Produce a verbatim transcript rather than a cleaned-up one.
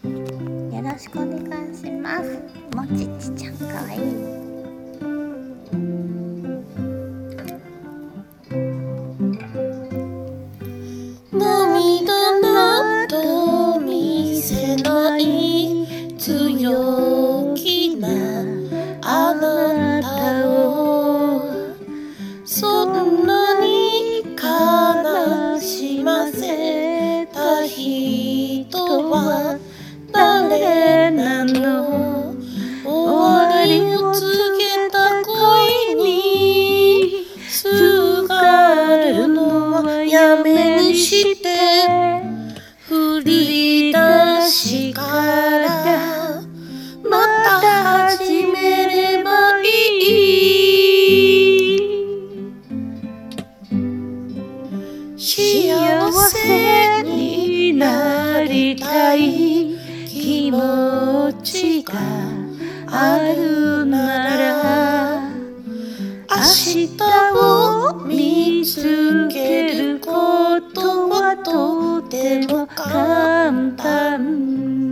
よろしくお願いします。もちちちゃんかわいい。 涙など見せない強気なあなたを、そんなに悲しませた人は誰なの。終わりを告げた恋にすがるのはやめにして、振り出しからまた始めればいい。幸せになりたい気持ちがあるなら、明日を見つけることはとても簡単。